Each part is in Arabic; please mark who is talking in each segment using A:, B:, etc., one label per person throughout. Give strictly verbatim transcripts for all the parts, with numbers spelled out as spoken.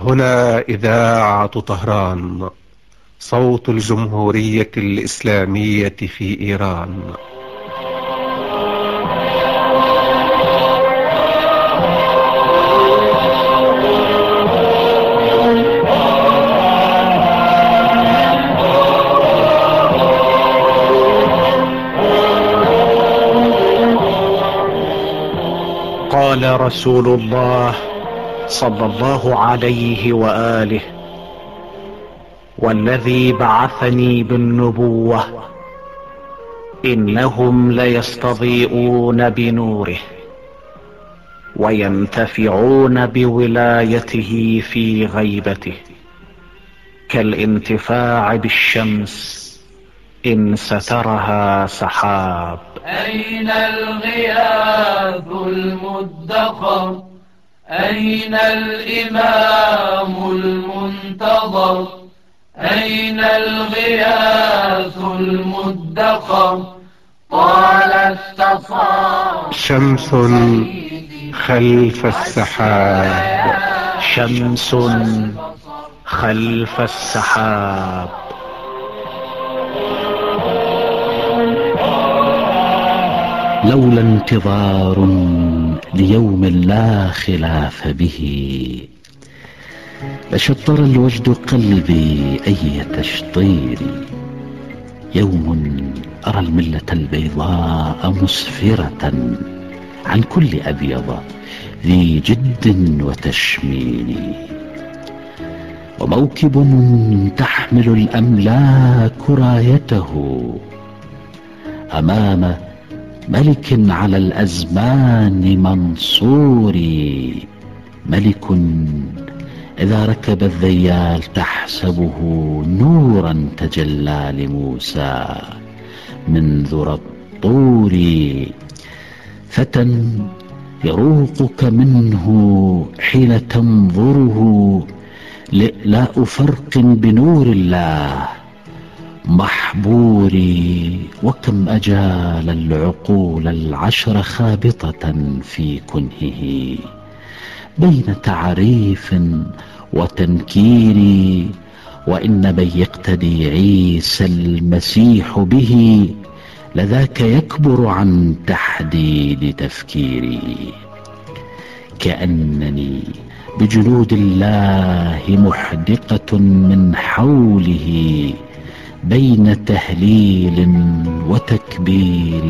A: هنا إذاعة طهران، صوت الجمهورية الإسلامية في إيران.
B: قال رسول الله صلى الله عليه وآله: والذي بعثني بالنبوة إنهم ليستضيئون بنوره وينتفعون بولايته في غيبته كالانتفاع بالشمس إن سترها سحاب.
C: أين الغياث المدخر؟ أين الإمام المنتظر؟ أين الغياث المدخر؟ طال التصار
A: شمس خلف السحاب،
B: شمس خلف السحاب.
D: لولا انتظار ليوم لا خلاف به لشطر الوجد قلبي أي تشطير. يوم أرى الملة البيضاء مسفرة عن كل أبيض ذي جد وتشمير، وموكب تحمل الأملاك رايته أمام ملك على الأزمان منصور. ملك إذا ركب الذيال تحسبه نورا تجلى لموسى من ذرى الطور. فتى يروقك منه حين تنظره لئلاء فرق بنور الله محبوري. وكم أجال العقول العشر خابطة في كنهه بين تعريف وتنكير. وإن من يقتدي عيسى المسيح به لذاك يكبر عن تحديد تفكيري. كأنني بجنود الله محدقة من حوله بين تهليل وتكبير.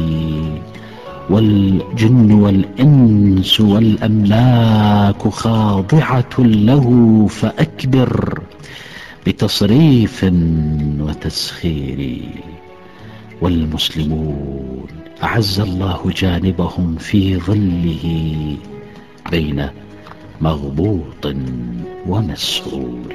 D: والجن والإنس والأملاك خاضعة له فأكبر بتصريف وتسخير. والمسلمون أعز الله جانبهم في ظله بين مغبوط ومسرور.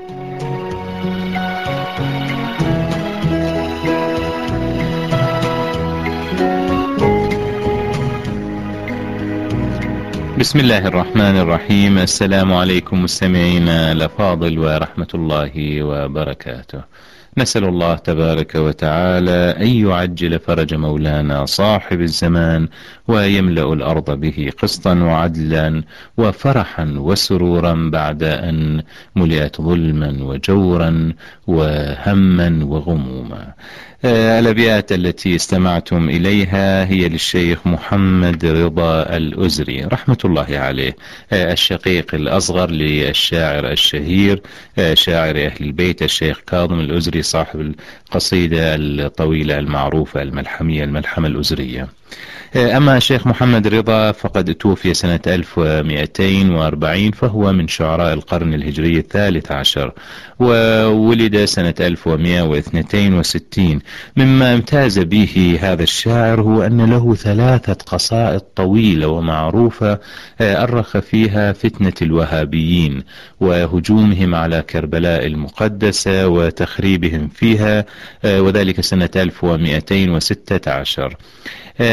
E: بسم الله الرحمن الرحيم. السلام عليكم مستمعينا الأفاضل ورحمة الله وبركاته. نسأل الله تبارك وتعالى أن يعجل فرج مولانا صاحب الزمان ويملأ الأرض به قسطا وعدلا وفرحا وسرورا بعد أن ملئت ظلما وجورا وهما وغموما. الأبيات التي استمعتم إليها هي للشيخ محمد رضا الأزري رحمة الله عليه، الشقيق الأصغر للشاعر الشهير شاعر أهل البيت الشيخ كاظم الأزري صاحب القصيدة الطويلة المعروفة الملحمية الملحمة الأزرية. أما الشيخ محمد رضا فقد توفي سنة ألف ومئتين وأربعين، فهو من شعراء القرن الهجري الثالث عشر، وولد سنة ألف ومئة واثنين وستين. مما امتاز به هذا الشاعر هو أن له ثلاثة قصائد طويلة ومعروفة أرخ فيها فتنة الوهابيين وهجومهم على كربلاء المقدسة وتخريبهم فيها، وذلك سنة ألف ومئتين وستة عشر. الأبيات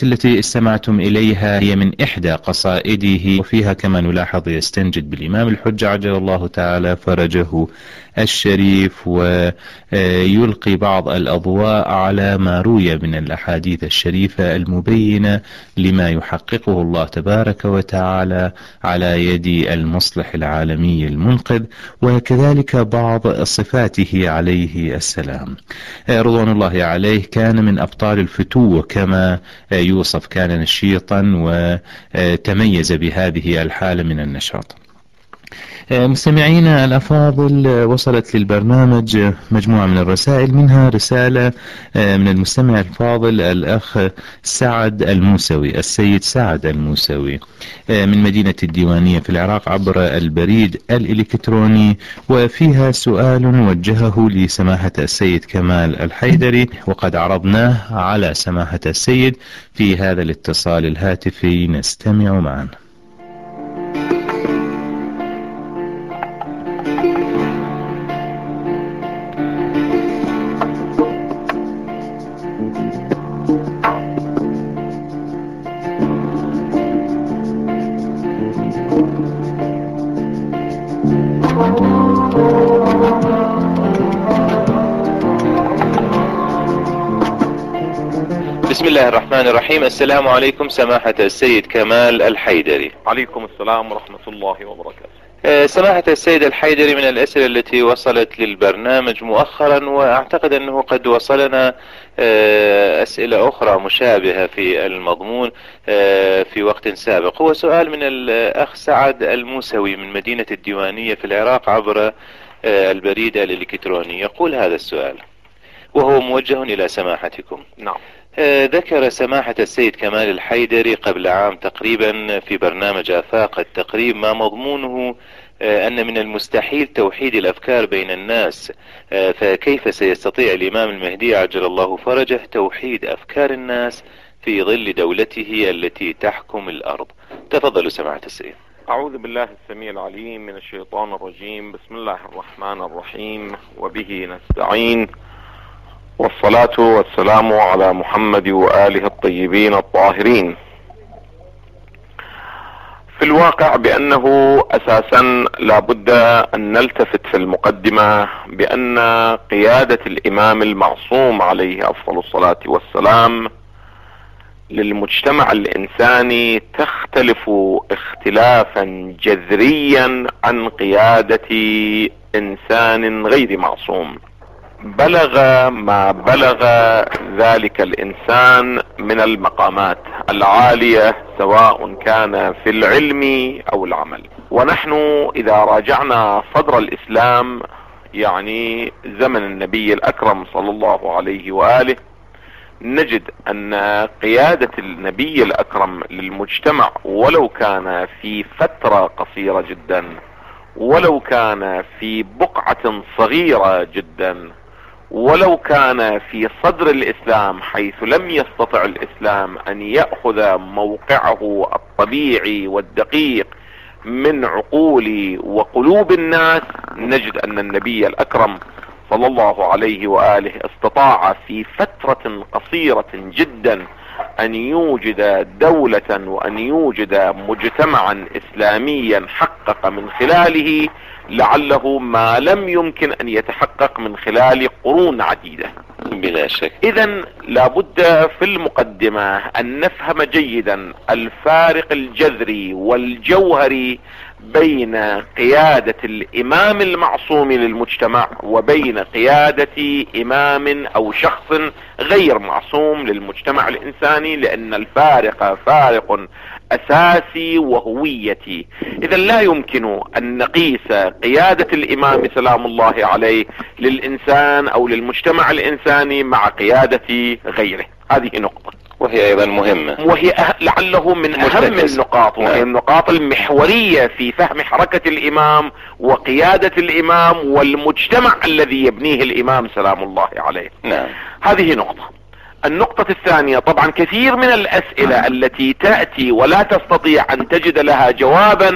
E: الأبيات التي استمعتم إليها هي من إحدى قصائده، وفيها كما نلاحظ يستنجد بالإمام الحجة عجل الله تعالى فرجه الشريف، ويلقي بعض الأضواء على ما روي من الأحاديث الشريفة المبينة لما يحققه الله تبارك وتعالى على يد المصلح العالمي المنقذ، وكذلك بعض صفاته عليه السلام رضوان الله عليه. كان من أبطال الفتوة كما يوصف، كان نشيطا وتميز بهذه الحالة من النشاط. مستمعينا الأفاضل، وصلت للبرنامج مجموعة من الرسائل، منها رسالة من المستمع الفاضل الأخ سعد الموسوي، السيد سعد الموسوي من مدينة الديوانية في العراق عبر البريد الإلكتروني، وفيها سؤال وجهه لسماحة السيد كمال الحيدري، وقد عرضناه على سماحة السيد في هذا الاتصال الهاتفي. نستمع معا.
F: بسم الله الرحمن الرحيم. السلام عليكم سماحة السيد كمال الحيدري.
G: عليكم السلام ورحمة الله وبركاته.
F: أه سماحة السيد الحيدري، من الأسئلة التي وصلت للبرنامج مؤخرا، وأعتقد أنه قد وصلنا أه أسئلة أخرى مشابهة في المضمون أه في وقت سابق. هو سؤال من الأخ سعد الموسوي من مدينة الديوانية في العراق عبر أه البريد الإلكتروني. يقول هذا السؤال وهو موجه إلى سماحتكم.
G: نعم.
F: آه ذكر سماحة السيد كمال الحيدري قبل عام تقريبا في برنامج آفاق التقريب ما مضمونه آه أن من المستحيل توحيد الأفكار بين الناس، آه فكيف سيستطيع الإمام المهدي عجل الله فرجه توحيد أفكار الناس في ظل دولته التي تحكم الأرض؟ تفضلوا سماحة السيد.
G: أعوذ بالله السميع العليم من الشيطان الرجيم. بسم الله الرحمن الرحيم، وبه نستعين، والصلاة والسلام على محمد وآله الطيبين الطاهرين. في الواقع بأنه أساسا لابد أن نلتفت في المقدمة بأن قيادة الإمام المعصوم عليه أفضل الصلاة والسلام للمجتمع الإنساني تختلف اختلافا جذريا عن قيادة إنسان غير معصوم. بلغ ما بلغ ذلك الإنسان من المقامات العالية سواء كان في العلم أو العمل. ونحن إذا راجعنا صدر الإسلام، يعني زمن النبي الأكرم صلى الله عليه وآله، نجد أن قيادة النبي الأكرم للمجتمع ولو كان في فترة قصيرة جدا، ولو كان في بقعة صغيرة جدا، ولو كان في صدر الإسلام حيث لم يستطع الإسلام أن يأخذ موقعه الطبيعي والدقيق من عقول وقلوب الناس، نجد أن النبي الأكرم صلى الله عليه وآله استطاع في فترة قصيرة جدا أن يوجد دولة وأن يوجد مجتمعا إسلاميا حقق من خلاله لعله ما لم يمكن أن يتحقق من خلال قرون عديدة.
F: بلا شك.
G: إذن لابد في المقدمة أن نفهم جيدا الفارق الجذري والجوهري بين قيادة الإمام المعصوم للمجتمع وبين قيادة إمام أو شخص غير معصوم للمجتمع الإنساني، لأن الفارق فارق أساسي وهويتي. إذا لا يمكن أن نقيس قيادة الإمام سلام الله عليه للإنسان أو للمجتمع الإنساني مع قيادة غيره. هذه نقطة،
F: وهي أيضا مهمة،
G: وهي أه... لعله من أهم النقاط، وهي النقاط المحورية في فهم حركة الإمام وقيادة الإمام والمجتمع الذي يبنيه الإمام سلام الله عليه.
F: نعم.
G: هذه نقطة. النقطة الثانية، طبعا كثير من الأسئلة التي تأتي ولا تستطيع أن تجد لها جوابا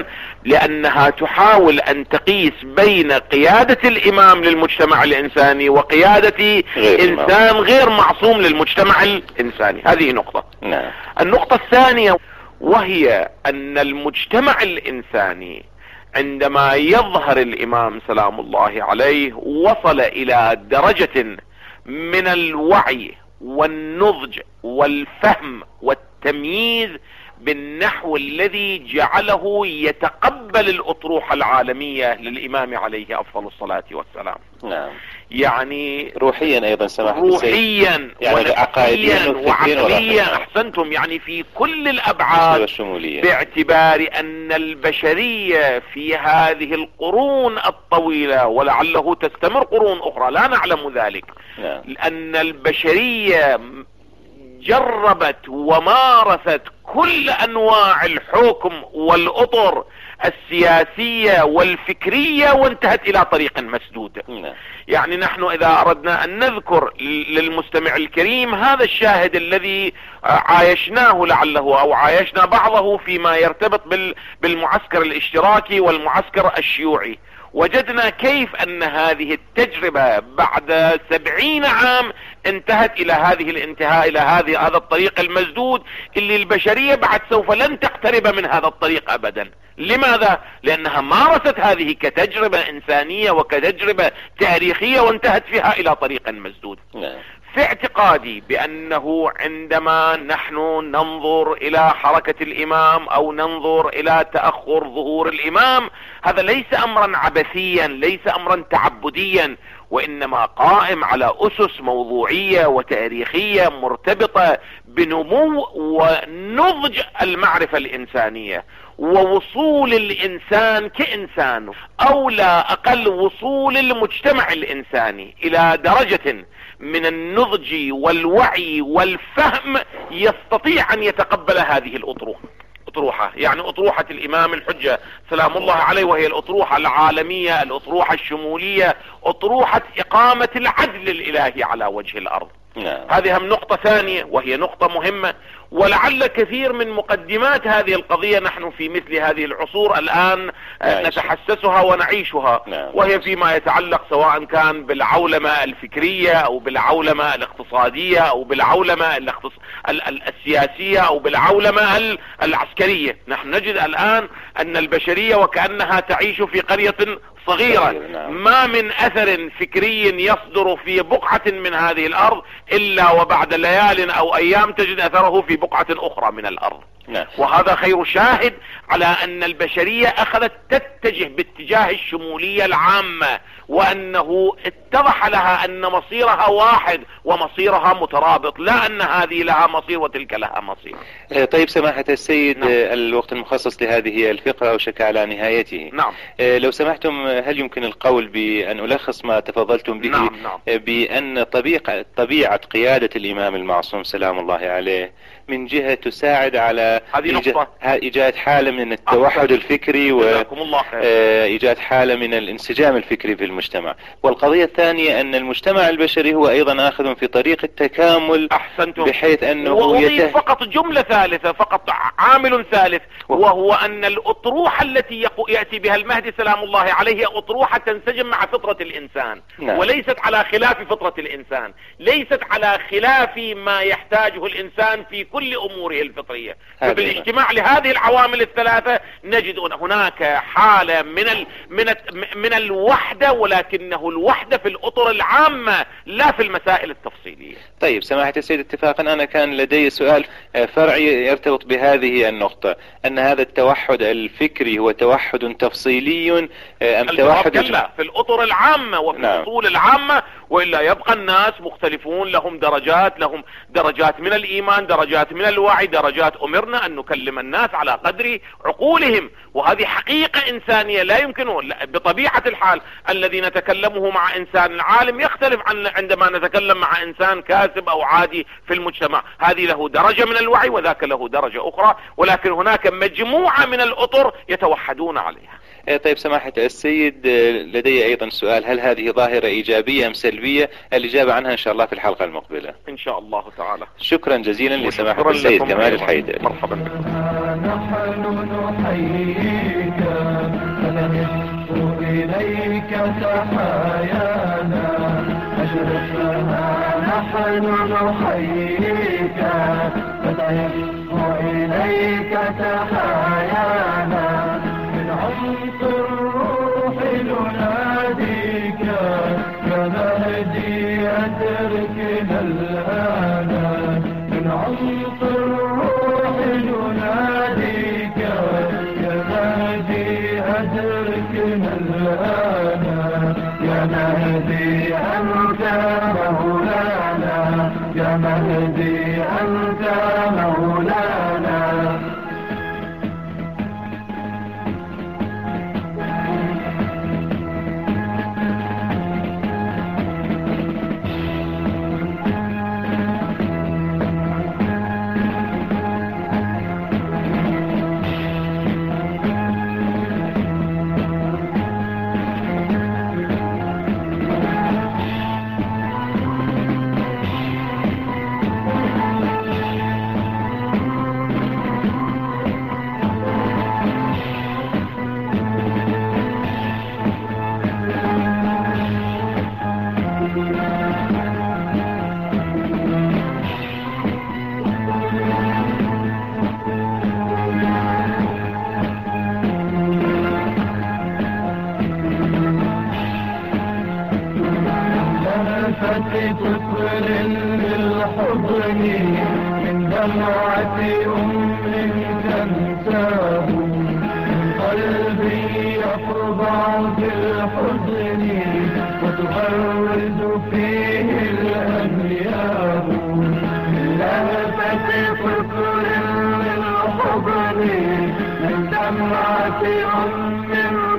G: لأنها تحاول أن تقيس بين قيادة الإمام للمجتمع الإنساني وقيادة غير إنسان معصوم. غير معصوم للمجتمع الإنساني. هذه نقطة.
F: نعم.
G: النقطة الثانية وهي أن المجتمع الإنساني عندما يظهر الإمام سلام الله عليه وصل إلى درجة من الوعي والنضج والفهم والتمييز بالنحو الذي جعله يتقبل الأطروحة العالمية للإمام عليه أفضل الصلاة والسلام.
F: نعم.
G: يعني
F: روحيا أيضا سماحة
G: روحيا
F: يعني
G: عقائديا وعقليا. أحسنتم، يعني في كل الأبعاد، باعتبار أن البشرية في هذه القرون الطويلة ولعله تستمر قرون أخرى لا نعلم ذلك.
F: نعم.
G: أن البشرية جربت ومارست كل انواع الحكم والاطر السياسية والفكرية وانتهت الى طريق مسدود. يعني نحن اذا اردنا ان نذكر للمستمع الكريم هذا الشاهد الذي عايشناه لعله او عايشنا بعضه فيما يرتبط بالمعسكر الاشتراكي والمعسكر الشيوعي، وجدنا كيف ان هذه التجربة بعد سبعين عام انتهت الى هذه الانتهاء الى هذه هذا الطريق المسدود اللي البشرية بعد سوف لن تقترب من هذا الطريق ابدا. لماذا؟ لانها مارست هذه كتجربة انسانية وكتجربة تاريخية وانتهت فيها الى طريق مسدود. في اعتقادي بانه عندما نحن ننظر الى حركة الامام او ننظر الى تأخر ظهور الامام، هذا ليس امرا عبثيا، ليس امرا تعبديا، وانما قائم على اسس موضوعية وتاريخية مرتبطة بنمو ونضج المعرفة الانسانية ووصول الانسان كانسان، او لا اقل وصول المجتمع الانساني الى درجة من النضج والوعي والفهم يستطيع ان يتقبل هذه الاطروحة. اطروحة يعني اطروحة الامام الحجة سلام الله عليه، وهي الاطروحة العالمية، الاطروحة الشمولية، اطروحة اقامة العدل الالهي على وجه الارض.
F: نعم.
G: هذه هم نقطة ثانية وهي نقطة مهمة، ولعل كثير من مقدمات هذه القضية نحن في مثل هذه العصور الآن نعيش. نتحسسها ونعيشها.
F: نعم.
G: وهي فيما يتعلق سواء كان بالعولمة الفكرية أو بالعولمة الاقتصادية أو بالعولمة الاختص... ال... ال... السياسية أو بالعولمة ال... العسكرية. نحن نجد الآن أن البشرية وكأنها تعيش في قرية صغيرة.
F: نعم.
G: ما من أثر فكري يصدر في بقعة من هذه الأرض إلا وبعد ليال أو أيام تجد أثره في بقعة أخرى من الأرض.
F: نعم.
G: وهذا خير شاهد على أن البشرية أخذت تتجه باتجاه الشمولية العامة، وأنه اتضح لها أن مصيرها واحد ومصيرها مترابط، لا أن هذه لها مصير وتلك لها مصير.
F: طيب سماحة السيد،
G: نعم.
F: الوقت المخصص لهذه الفقرة أوشك على نهايته.
G: نعم.
F: لو سمحتم، هل يمكن القول بأن ألخص ما تفضلتم به؟
G: نعم. نعم.
F: بأن طبيعة, طبيعة قيادة الإمام المعصوم سلام الله عليه من جهة تساعد على إيجاد حالة من التوحد الفكري وإيجاد حالة من الانسجام الفكري في المجتمع، والقضية الثانية أن المجتمع البشري هو أيضا آخذ في طريق التكامل.
G: أحسنتم.
F: بحيث أنه
G: وأضيف
F: يته...
G: فقط جملة ثالثة، فقط عامل ثالث، وهو أن الأطروحة التي يأتي بها المهدي سلام الله عليه أطروحة تنسجم مع فطرة الإنسان.
F: نعم.
G: وليست على خلاف فطرة الإنسان، ليست على خلاف ما يحتاجه الإنسان في كل أموره الفطرية. فبالاجتماع لهذه العوامل الثلاثة نجد هناك حالة من ال من ال من الوحدة، ولكنه الوحدة في الأطر العامة لا في المسائل التفصيلية.
F: طيب سماحة السيد، اتفاقا أنا كان لدي سؤال فرعي يرتبط بهذه النقطة، أن هذا التوحد الفكري هو توحد تفصيلي أم توحد
G: كلا في الأطر العامة وفي
F: نعم.
G: الأصول العامة، وإلا يبقى الناس مختلفون، لهم درجات، لهم درجات من الإيمان، درجات من الوعي، درجات أمرنا أن نكلم الناس على قدر عقولهم، وهذه حقيقة إنسانية لا يمكن بطبيعة الحال الذي نتكلمه مع إنسان عالم يختلف عن عندما نتكلم مع إنسان كاسب أو عادي في المجتمع. هذه له درجة من الوعي وذاك له درجة أخرى، ولكن هناك مجموعة من الأطر يتوحدون عليها.
F: طيب سماحة السيد، لدي أيضا سؤال، هل هذه ظاهرة إيجابية أم سلبية؟ الإجابة عنها إن شاء الله في الحلقة المقبلة
G: إن شاء الله تعالى.
F: شكرا جزيلا لسماحة السيد كمال الحيدري.
G: مرحبا بك.
C: فنهب إليك تحايانا أشرف لها نحن نحييك فنهب إليك تحايانا من عمق الروح نناديك يا مهدي أدركنا الآن من عمق الروح نناديك يا مهدي أدركنا الآن يا مهدي أنت مولانا يا مهدي أنت مولانا طفل بالحضن من دمعة أم تنساه من قلبي يخضع في الحزن وتغرد فيه الأنياب من لهفة طفل بالحضن من دمعة أم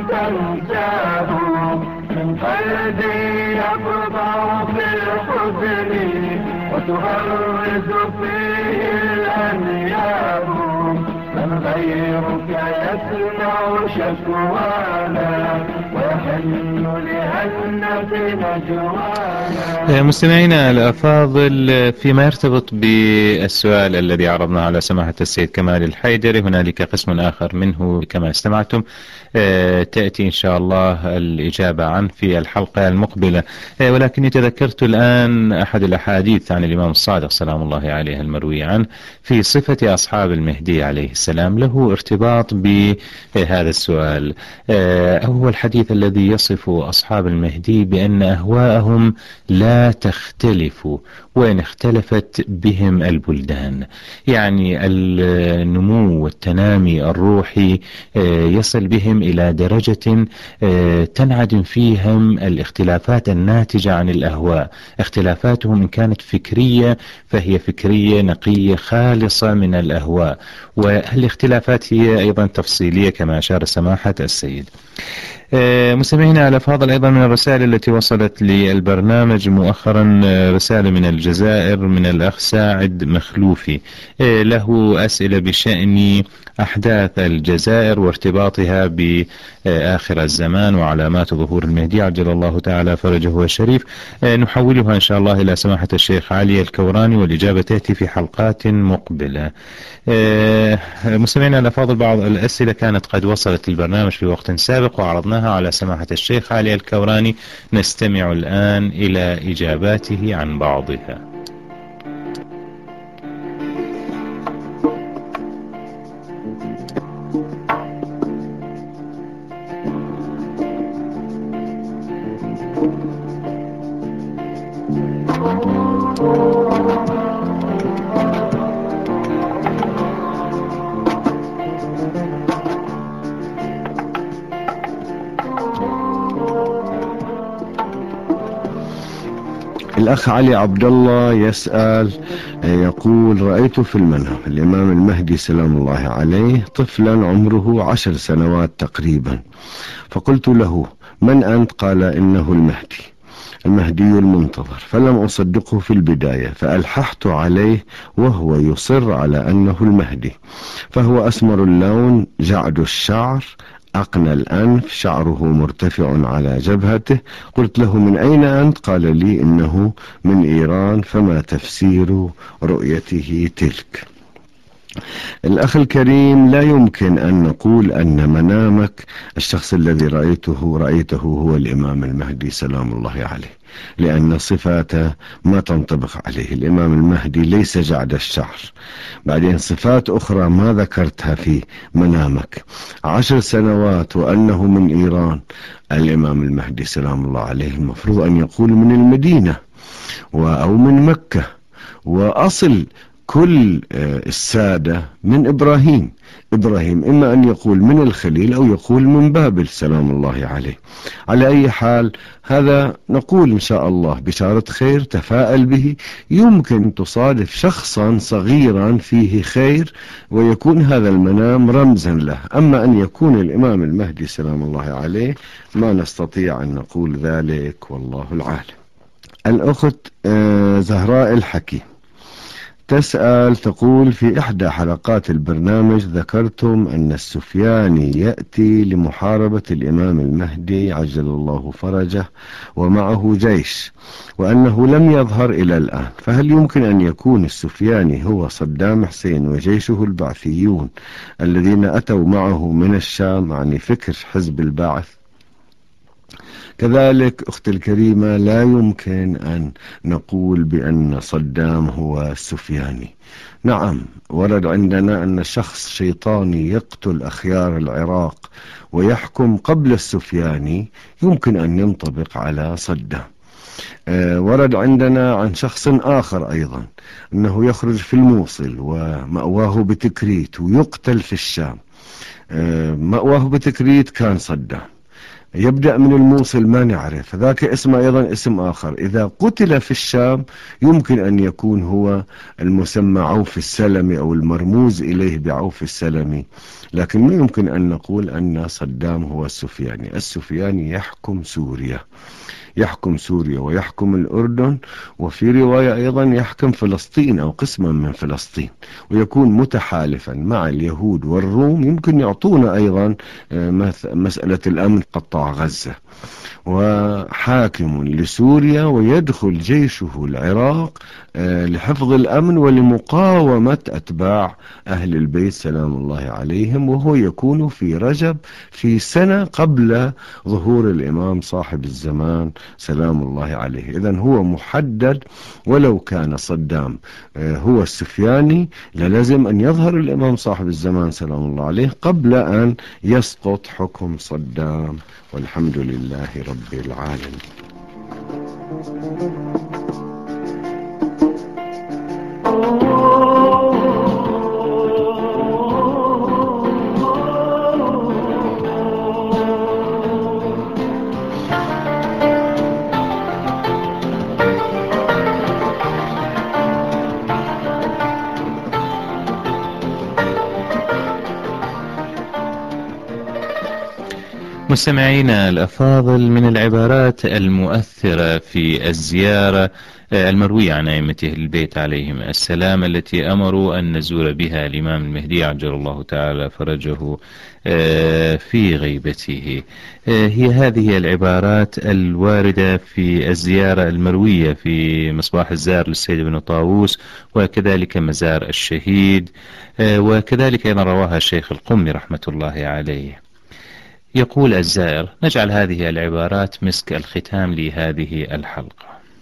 C: تنساه من قلبي يخضع في الحزن وتغرد فيه الأنياب من غيرك يسمع شكوانا ويحن لهنة نجوانا.
E: مستمعينا الأفاضل، فيما يرتبط بالسؤال الذي عرضناه على سماحة السيد كمال الحيدري هنالك قسم آخر منه كما استمعتم تأتي إن شاء الله الإجابة عنه في الحلقة المقبلة، ولكني تذكرت الآن أحد الأحاديث عن الإمام الصادق سلام الله عليه المروي عنه في صفة أصحاب المهدي عليه السلام له ارتباط بهذا السؤال. هو الحديث الذي يصف أصحاب المهدي بأن أهواءهم لا تختلف وإن اختلفت بهم البلدان، يعني النمو والتنامي الروحي يصل بهم إلى درجة تنعدم فيهم الاختلافات الناتجة عن الأهواء. اختلافاتهم إن كانت فكرية فهي فكرية نقية خالصة من الأهواء، والاختلافات هي أيضا تفصيلية كما أشار سماحة السيد. مستمعينا على فاضل، أيضا من الرسائل التي وصلت للبرنامج مؤخرا رسالة من الجزائر من الأخ ساعد مخلوفي، له أسئلة بشأن أحداث الجزائر وارتباطها بآخر الزمان وعلامات ظهور المهدي عجل الله تعالى فرجه الشريف. نحولها إن شاء الله إلى سماحة الشيخ علي الكوراني والإجابة تأتي في حلقات مقبلة. مستمعينا الأفاضل، بعض الأسئلة كانت قد وصلت البرنامج في وقت سابق وعرضناها على سماحة الشيخ علي الكوراني، نستمع الآن إلى إجاباته عن بعضها.
H: الأخ علي عبد الله يسأل يقول: رأيت في المنام الإمام المهدي سلام الله عليه طفلا عمره عشر سنوات تقريبا، فقلت له: من أنت؟ قال: إنه المهدي المهدي المنتظر، فلم أصدقه في البداية، فألححت عليه وهو يصر على أنه المهدي، فهو أسمر اللون، جعد الشعر، أقنى الأنف، شعره مرتفع على جبهته. قلت له: من أين أنت؟ قال لي: إنه من إيران، فما تفسير رؤيته تلك؟ الأخ الكريم، لا يمكن أن نقول أن منامك الشخص الذي رأيته رأيته هو الإمام المهدي سلام الله عليه، لأن صفاته ما تنطبق عليه. الإمام المهدي ليس جعد الشعر. بعدين صفات أخرى ما ذكرتها في منامك، عشر سنوات وأنه من إيران. الإمام المهدي سلام الله عليه المفروض أن يقول من المدينة أو من مكة، وأصل كل السادة من إبراهيم. إبراهيم إما أن يقول من الخليل أو يقول من بابل سلام الله عليه. على أي حال هذا نقول إن شاء الله بشارة خير، تفاءل به. يمكن تصادف شخصا صغيرا فيه خير ويكون هذا المنام رمزا له. أما أن يكون الإمام المهدي سلام الله عليه ما نستطيع أن نقول ذلك، والله العالم. الأخت زهراء الحكيم تسأل تقول: في إحدى حلقات البرنامج ذكرتم أن السفياني يأتي لمحاربة الإمام المهدي عجل الله فرجه ومعه جيش، وأنه لم يظهر إلى الآن، فهل يمكن أن يكون السفياني هو صدام حسين وجيشه البعثيون الذين أتوا معه من الشام، يعني فكر حزب البعث؟ كذلك أختي الكريمة، لا يمكن أن نقول بأن صدام هو السفياني. نعم، ورد عندنا أن شخص شيطاني يقتل أخيار العراق ويحكم قبل السفياني، يمكن أن ينطبق على صدام. أه ورد عندنا عن شخص آخر أيضا أنه يخرج في الموصل ومأواه بتكريت ويقتل في الشام. أه مأواه بتكريت كان صدام، يبدأ من الموصل ما نعرف، ذاك اسمه أيضا اسم آخر. إذا قتل في الشام يمكن أن يكون هو المسمى عوف السلمي أو المرموز إليه بعوف السلمي، لكن ما يمكن أن نقول أن صدام هو السفياني. السفياني يحكم سوريا، يحكم سوريا ويحكم الأردن، وفي رواية أيضا يحكم فلسطين أو قسما من فلسطين، ويكون متحالفا مع اليهود والروم. يمكن يعطونا أيضا مسألة الأمن قطاع غزة، وحاكم لسوريا، ويدخل جيشه العراق لحفظ الأمن ولمقاومة أتباع أهل البيت سلام الله عليهم، وهو يكون في رجب في سنة قبل ظهور الإمام صاحب الزمان سلام الله عليه. إذن هو محدد، ولو كان صدام هو السفياني للازم أن يظهر الإمام صاحب الزمان سلام الله عليه قبل أن يسقط حكم صدام، والحمد لله رب العالمين.
E: مستمعينا الأفاضل، من العبارات المؤثرة في الزيارة المروية عن أئمة البيت عليهم السلام التي أمروا أن نزور بها الإمام المهدي عجل الله تعالى فرجه في غيبته، هي هذه العبارات الواردة في الزيارة المروية في مصباح الزار للسيد ابن طاووس، وكذلك مزار الشهيد، وكذلك أيضا رواها الشيخ القمي رحمة الله عليه. يقول الزائر: نجعل هذه العبارات مسك الختام لهذه الحلقة.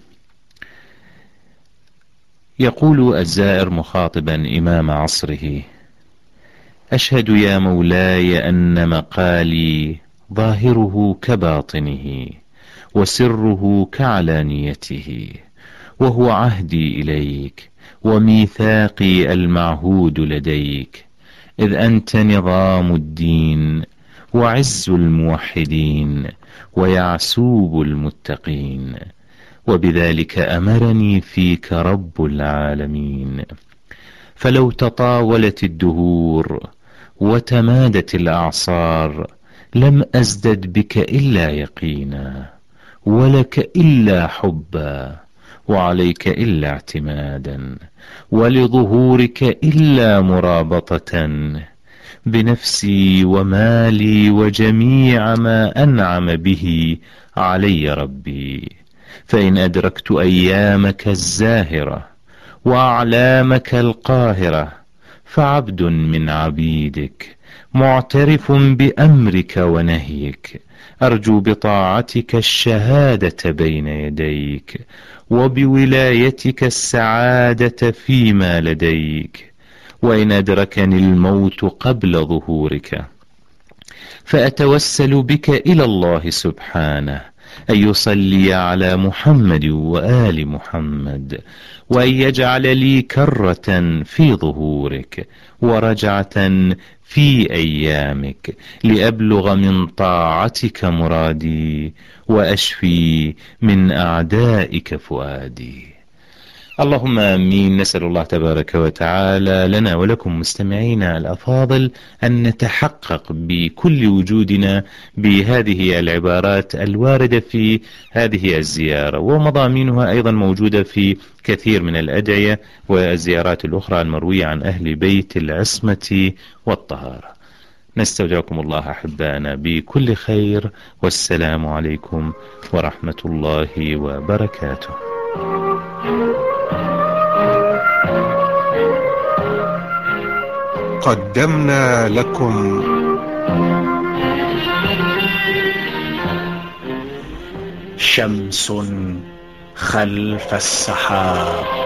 E: يقول الزائر مخاطبا إمام عصره: أشهد يا مولاي أن مقالي ظاهره كباطنه وسره كعلانيته، وهو عهدي إليك وميثاقي المعهود لديك، إذ أنت نظام الدين وعز الموحدين ويعسوب المتقين، وبذلك أمرني فيك رب العالمين. فلو تطاولت الدهور وتمادت الأعصار لم أزدد بك إلا يقينا، ولك إلا حبا، وعليك إلا اعتمادا، ولظهورك إلا مرابطة، بنفسي ومالي وجميع ما أنعم به علي ربي. فإن أدركت أيامك الزاهرة وأعلامك القاهرة فعبد من عبيدك معترف بأمرك ونهيك، أرجو بطاعتك الشهادة بين يديك، وبولايتك السعادة فيما لديك. وإن أدركني الموت قبل ظهورك فأتوسل بك إلى الله سبحانه أن يصلي على محمد وآل محمد، وأن يجعل لي كرة في ظهورك ورجعة في أيامك، لأبلغ من طاعتك مرادي وأشفي من أعدائك فؤادي. اللهم آمين. نسأل الله تبارك وتعالى لنا ولكم مستمعينا الأفاضل أن نتحقق بكل وجودنا بهذه العبارات الواردة في هذه الزيارة، ومضامينها أيضا موجودة في كثير من الأدعية والزيارات الأخرى المروية عن أهل بيت العصمة والطهارة. نستودعكم الله أحبائنا بكل خير، والسلام عليكم ورحمة الله وبركاته.
A: قدمنا لكم
B: شمس خلف السحاب.